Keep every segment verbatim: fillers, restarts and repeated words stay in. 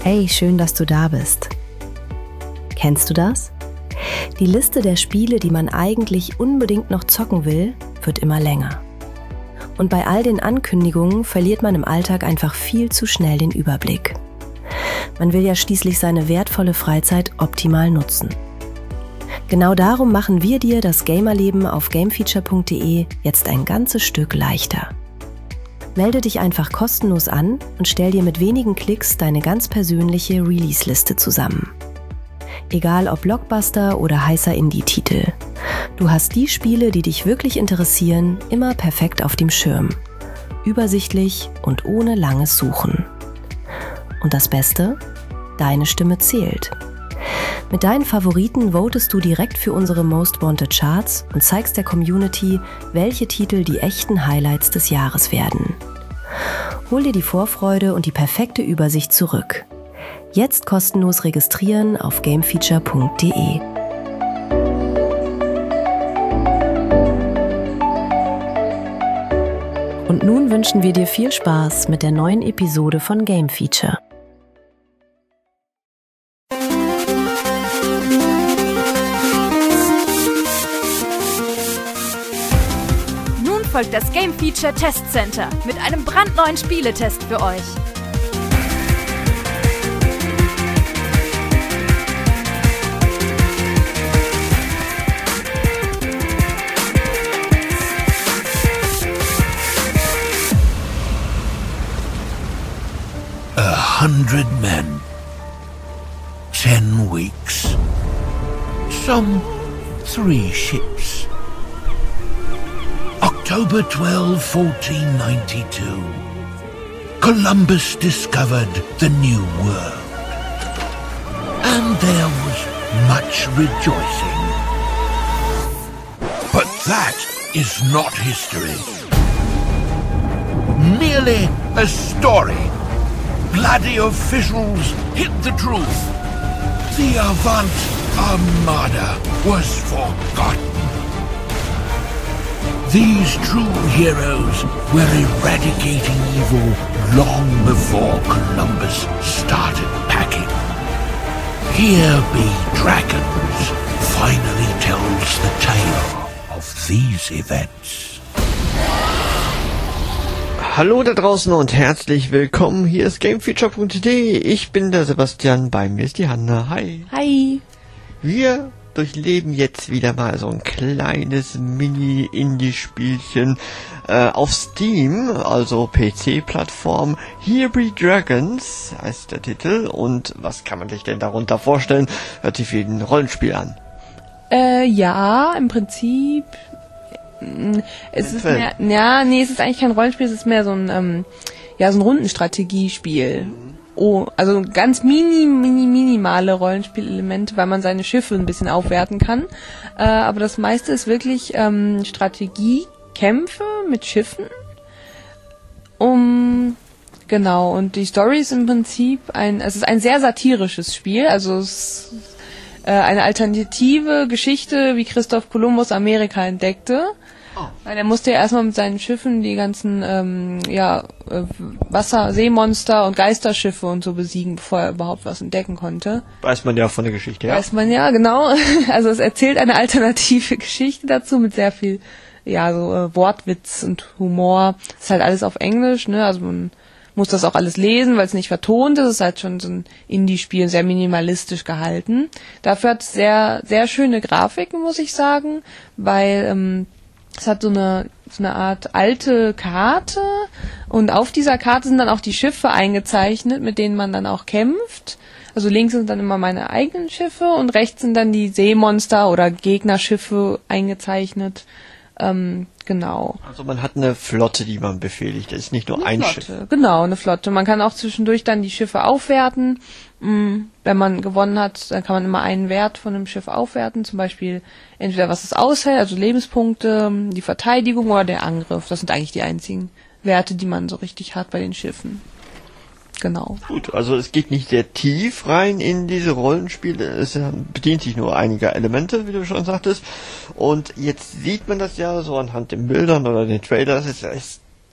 Hey, schön, dass du da bist. Kennst du das? Die Liste der Spiele, die man eigentlich unbedingt noch zocken will, wird immer länger. Und bei all den Ankündigungen verliert man im Alltag einfach viel zu schnell den Überblick. Man will ja schließlich seine wertvolle Freizeit optimal nutzen. Genau darum machen wir dir das Gamerleben auf gamefeature punkt de jetzt ein ganzes Stück leichter. Melde dich einfach kostenlos an und stell dir mit wenigen Klicks deine ganz persönliche Release-Liste zusammen. Egal ob Blockbuster oder heißer Indie-Titel. Du hast die Spiele, die dich wirklich interessieren, immer perfekt auf dem Schirm. Übersichtlich und ohne langes Suchen. Und das Beste? Deine Stimme zählt. Mit deinen Favoriten votest du direkt für unsere Most Wanted Charts und zeigst der Community, welche Titel die echten Highlights des Jahres werden. Hol dir die Vorfreude und die perfekte Übersicht zurück. Jetzt kostenlos registrieren auf gamefeature punkt de. Und nun wünschen wir dir viel Spaß mit der neuen Episode von Game Feature. Folgt das Game Feature Test Center mit einem brandneuen Spieletest für euch. A hundred men, ten weeks, some three ships. October twelfth, fourteen ninety-two. Columbus discovered the New World. And there was much rejoicing. But that is not history. Merely a story. Bloody officials hid the truth. The Avant Armada was forgotten. These true heroes were eradicating evil long before Columbus started packing. Here Be Dragons finally tells the tale of these events. Hallo da draußen und herzlich willkommen. Hier ist gamefeature punkt de. Ich bin der Sebastian, bei mir ist die Hanna. Hi. Hi. Wir durchleben jetzt wieder mal so ein kleines Mini-Indie-Spielchen äh, auf Steam, also P C-Plattform. Here Be Dragons heißt der Titel. Und was kann man sich denn darunter vorstellen? Hört sich wie ein Rollenspiel an. Äh, ja, im Prinzip. Mh, es ist mehr, ja, nee, es ist eigentlich kein Rollenspiel, es ist mehr so ein, ähm, ja, so ein Rundenstrategiespiel. Oh, also ganz mini, mini, minimale Rollenspielelemente, weil man seine Schiffe ein bisschen aufwerten kann. Äh, aber das meiste ist wirklich ähm, Strategiekämpfe mit Schiffen. Um, genau, und die Story ist im Prinzip ein, es ist ein sehr satirisches Spiel, also es ist äh, eine alternative Geschichte, wie Christoph Kolumbus Amerika entdeckte. Weil er musste ja erstmal mit seinen Schiffen die ganzen ähm, ja, äh, Wasser-, Seemonster und Geisterschiffe und so besiegen, bevor er überhaupt was entdecken konnte. Weiß man ja von der Geschichte, ja? Weiß man ja, genau. Also es erzählt eine alternative Geschichte dazu mit sehr viel ja so äh, Wortwitz und Humor. Das ist halt alles auf Englisch, ne? Also man muss das auch alles lesen, weil es nicht vertont ist. Es ist halt schon so ein Indie-Spiel, sehr minimalistisch gehalten. Dafür hat es sehr, sehr schöne Grafiken, muss ich sagen, weil ähm, es hat so eine, so eine Art alte Karte und auf dieser Karte sind dann auch die Schiffe eingezeichnet, mit denen man dann auch kämpft. Also links sind dann immer meine eigenen Schiffe und rechts sind dann die Seemonster oder Gegnerschiffe eingezeichnet. Ähm, genau. Also man hat eine Flotte, die man befehligt. Das ist nicht nur eine ein Flotte, Schiff. Genau, eine Flotte. Man kann auch zwischendurch dann die Schiffe aufwerten. Wenn man gewonnen hat, dann kann man immer einen Wert von einem Schiff aufwerten. Zum Beispiel entweder was es aushält, also Lebenspunkte, die Verteidigung oder der Angriff. Das sind eigentlich die einzigen Werte, die man so richtig hat bei den Schiffen. Genau. Gut, also es geht nicht sehr tief rein in diese Rollenspiele. Es bedient sich nur einiger Elemente, wie du schon sagtest. Und jetzt sieht man das ja so anhand den Bildern oder den Trailers. Es, es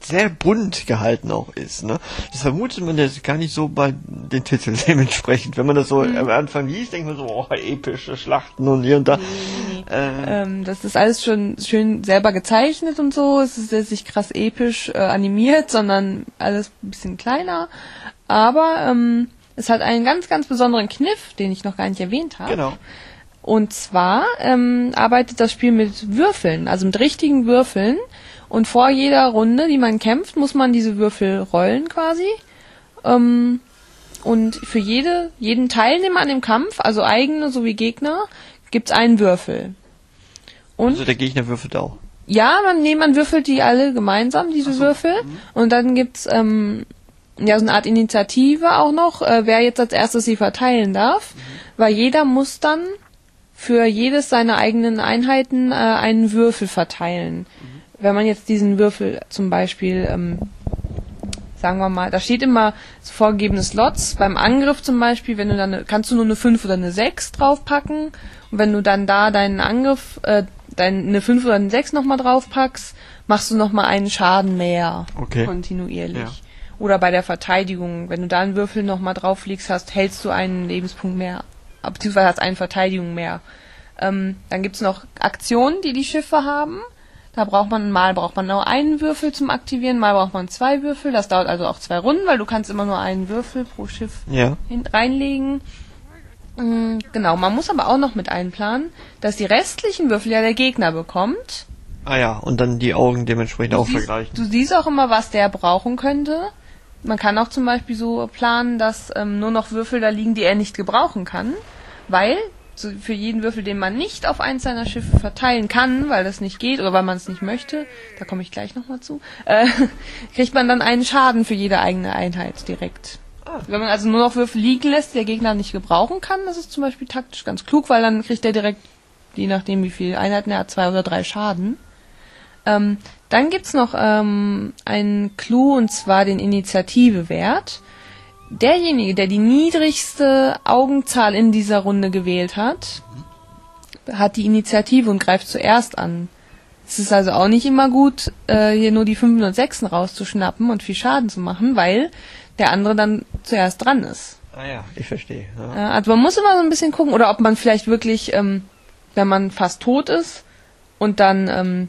sehr bunt gehalten auch ist, ne? Das vermutet man jetzt gar nicht so bei den Titeln dementsprechend. Wenn man das so mhm. am Anfang liest, denkt man so, oh, epische Schlachten und hier und da. Nee, nee, nee. Äh, ähm, das ist alles schon schön selber gezeichnet und so. Es ist jetzt nicht krass episch äh, animiert, sondern alles ein bisschen kleiner. Aber ähm, es hat einen ganz, ganz besonderen Kniff, den ich noch gar nicht erwähnt habe. genau. Und zwar ähm, arbeitet das Spiel mit Würfeln, also mit richtigen Würfeln. Und vor jeder Runde, die man kämpft, muss man diese Würfel rollen quasi. Ähm, und für jede, jeden Teilnehmer an dem Kampf, also eigene sowie Gegner, gibt's einen Würfel. Und Also der Gegner würfelt auch. ja, man, nee, man würfelt die alle gemeinsam, diese Ach so. Würfel. Mhm. Und dann gibt's ähm, ja so eine Art Initiative auch noch, äh, wer jetzt als erstes sie verteilen darf. Mhm. Weil jeder muss dann für jedes seiner eigenen Einheiten äh, einen Würfel verteilen. Mhm. Wenn man jetzt diesen Würfel zum Beispiel, ähm, sagen wir mal, da steht immer so vorgegebene Slots. Beim Angriff zum Beispiel, wenn du dann eine, kannst du nur eine fünf oder eine sechs draufpacken. Und wenn du dann da deinen Angriff, äh, dein, eine fünf oder eine sechs nochmal draufpackst, machst du nochmal einen Schaden mehr. Okay. Kontinuierlich. Ja. Oder bei der Verteidigung, wenn du da einen Würfel nochmal drauflegst hast, hältst du einen Lebenspunkt mehr. Beziehungsweise hast eine Verteidigung mehr. Ähm, dann gibt's noch Aktionen, die die Schiffe haben. Da braucht man, mal braucht man nur einen Würfel zum Aktivieren, mal braucht man zwei Würfel. Das dauert also auch zwei Runden, weil du kannst immer nur einen Würfel pro Schiff Ja. hin, reinlegen. Mhm, genau, man muss aber auch noch mit einplanen, dass die restlichen Würfel ja der Gegner bekommt. Ah ja, und dann die Augen dementsprechend auch siehst, vergleichen. Du siehst auch immer, was der brauchen könnte. Man kann auch zum Beispiel so planen, dass ähm, nur noch Würfel da liegen, die er nicht gebrauchen kann, weil so für jeden Würfel, den man nicht auf eins seiner Schiffe verteilen kann, weil das nicht geht oder weil man es nicht möchte, da komme ich gleich nochmal zu, äh, kriegt man dann einen Schaden für jede eigene Einheit direkt. Ah. Wenn man also nur noch Würfel liegen lässt, die der Gegner nicht gebrauchen kann, das ist zum Beispiel taktisch ganz klug, weil dann kriegt er direkt, je nachdem wie viele Einheiten er hat, zwei oder drei Schaden. Ähm, dann gibt's noch ähm, einen Clou, und zwar den Initiativewert. Derjenige, der die niedrigste Augenzahl in dieser Runde gewählt hat, hat die Initiative und greift zuerst an. Es ist also auch nicht immer gut, äh, hier nur die Fünfen und Sechsen rauszuschnappen und viel Schaden zu machen, weil der andere dann zuerst dran ist. Ah ja, ich verstehe. Ja. Äh, also man muss immer so ein bisschen gucken, oder ob man vielleicht wirklich, ähm, wenn man fast tot ist und dann ähm,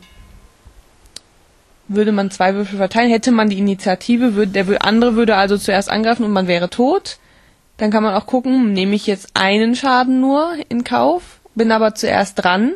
würde man zwei Würfel verteilen, hätte man die Initiative, würde, der andere würde also zuerst angreifen und man wäre tot. Dann kann man auch gucken, nehme ich jetzt einen Schaden nur in Kauf, bin aber zuerst dran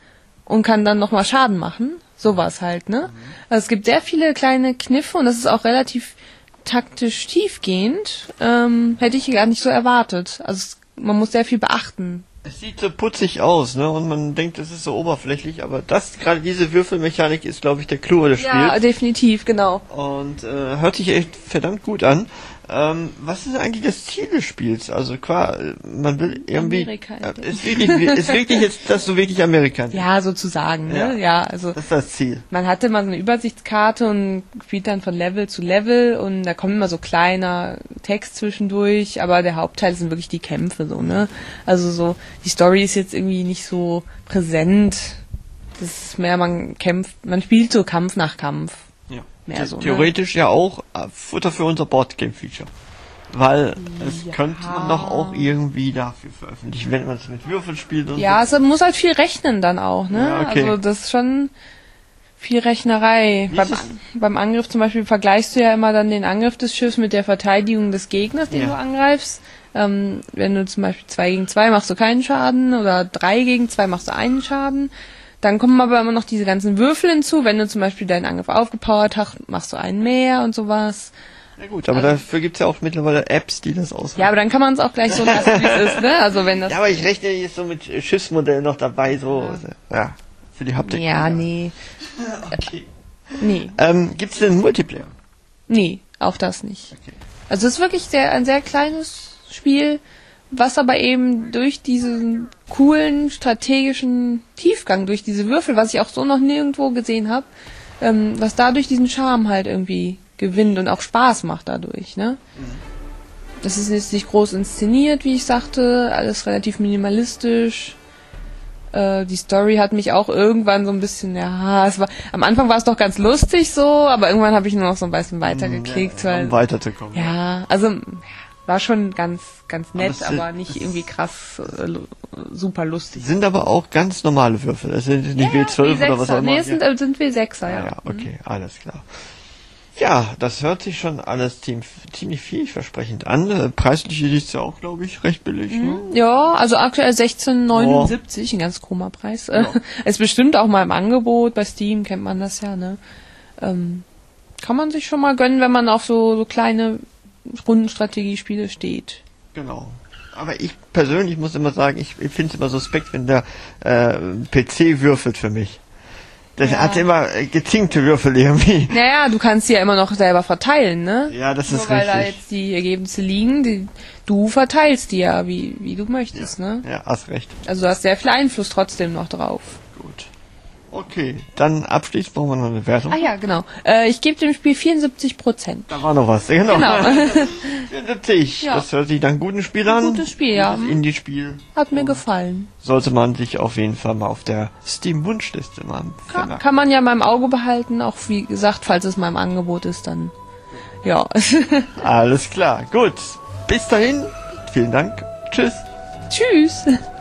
und kann dann nochmal Schaden machen. Sowas halt, ne? Also es gibt sehr viele kleine Kniffe und das ist auch relativ taktisch tiefgehend. Ähm, hätte ich gar nicht so erwartet. Also es, man muss sehr viel beachten. Es sieht so putzig aus, ne? Und man denkt, es ist so oberflächlich, aber das, gerade diese Würfelmechanik ist, glaube ich, der Clou des Spiels. Ja, definitiv, genau. Und äh, hört sich echt verdammt gut an. Ähm, was ist eigentlich das Ziel des Spiels? Also klar, man will irgendwie... Amerika. Äh, ist, wirklich, ist wirklich jetzt das so wirklich Amerika? Ja, sozusagen, ne? Ja. Ja, also Das ist das Ziel. man hatte mal so eine Übersichtskarte und spielt dann von Level zu Level und da kommt immer so kleiner Text zwischendurch, aber der Hauptteil sind wirklich die Kämpfe, so, ne? Also so, die Story ist jetzt irgendwie nicht so präsent. Das ist mehr, man kämpft, man spielt so Kampf nach Kampf. Ja. Mehr so, ne? Theoretisch ja auch äh, Futter für unser Boardgame-Feature. Weil es Ja. könnte man doch auch irgendwie dafür veröffentlichen, wenn man es mit Würfeln spielt und Ja, so. also man muss halt viel rechnen dann auch, ne? Ja, okay. Also das ist schon viel Rechnerei. Wie Beim, ist es- beim Angriff zum Beispiel vergleichst du ja immer dann den Angriff des Schiffs mit der Verteidigung des Gegners, den Ja. du angreifst. Ähm, wenn du zum Beispiel zwei gegen zwei machst du keinen Schaden oder drei gegen zwei machst du einen Schaden. Dann kommen aber immer noch diese ganzen Würfel hinzu. Wenn du zum Beispiel deinen Angriff aufgepowert hast, machst du einen mehr und sowas. Ja gut, aber dafür gibt's ja auch mittlerweile Apps, die das auswählen. Ja, aber dann kann man es auch gleich so lassen, wie es ist, ne? Also wenn das... Ja, aber ich rechne jetzt so mit Schiffsmodellen noch dabei, so, ja, für die Haptik. Ja, nee. Okay. Nee. Ähm, gibt's denn Multiplayer? Nee, auch das nicht. Okay. Also es ist wirklich sehr, ein sehr kleines Spiel, was aber eben durch diesen coolen strategischen Tiefgang, durch diese Würfel, was ich auch so noch nirgendwo gesehen habe, ähm, was dadurch diesen Charme halt irgendwie gewinnt und auch Spaß macht dadurch, ne? Das ist jetzt nicht groß inszeniert, wie ich sagte, alles relativ minimalistisch. Äh, die Story hat mich auch irgendwann so ein bisschen, ja, es war, am Anfang war es doch ganz lustig so, aber irgendwann habe ich nur noch so ein bisschen weitergeklickt, ja, weil, um weiterzukommen. ja, also, ja, war schon ganz, ganz nett, Aber es aber, sind- nicht irgendwie krass, äh, lu- super lustig. Sind aber auch ganz normale Würfel. Das sind nicht W zwölf oder was auch immer. Nee, es sind, äh, sind W sechser, Ah, ja. ja, okay, alles klar. Ja, das hört sich schon alles ziem- ziemlich vielversprechend an. Äh, Preislich ist es ja auch, glaube ich, recht billig. Ne? Ja, also aktuell sechzehn neunundsiebzig, ein ganz krummer Preis. Ja. Ist bestimmt auch mal im Angebot, bei Steam kennt man das ja, ne? Ähm, kann man sich schon mal gönnen, wenn man auf so, so kleine Rundenstrategiespiele steht. Genau. Aber ich persönlich muss immer sagen, ich, ich finde es immer suspekt, wenn der äh, P C würfelt für mich. Das Ja. hat immer äh, gezinkte Würfel irgendwie. Naja, du kannst die ja immer noch selber verteilen, ne? Ja, das Nur ist weil da richtig. jetzt die Ergebnisse liegen, die, du verteilst die ja, wie, wie du möchtest, ne? Ja, hast recht. Also du hast sehr viel Einfluss trotzdem noch drauf. Gut. Okay, dann abschließend brauchen wir noch eine Wertung. Ah ja, genau. Äh, ich gebe dem Spiel vierundsiebzig Prozent. Da war noch was. Genau. Genau. vierundsiebzig. Ja. Das hört sich dann guten Spiel an. Gutes Spiel, ja. Das Indie-Spiel. Hat mir gefallen. Sollte man sich auf jeden Fall mal auf der Steam-Wunschliste mal Kann, vermerken. kann man ja mal im Auge behalten, auch wie gesagt, falls es mal im Angebot ist, dann ja. Alles klar. Gut. Bis dahin. Vielen Dank. Tschüss. Tschüss.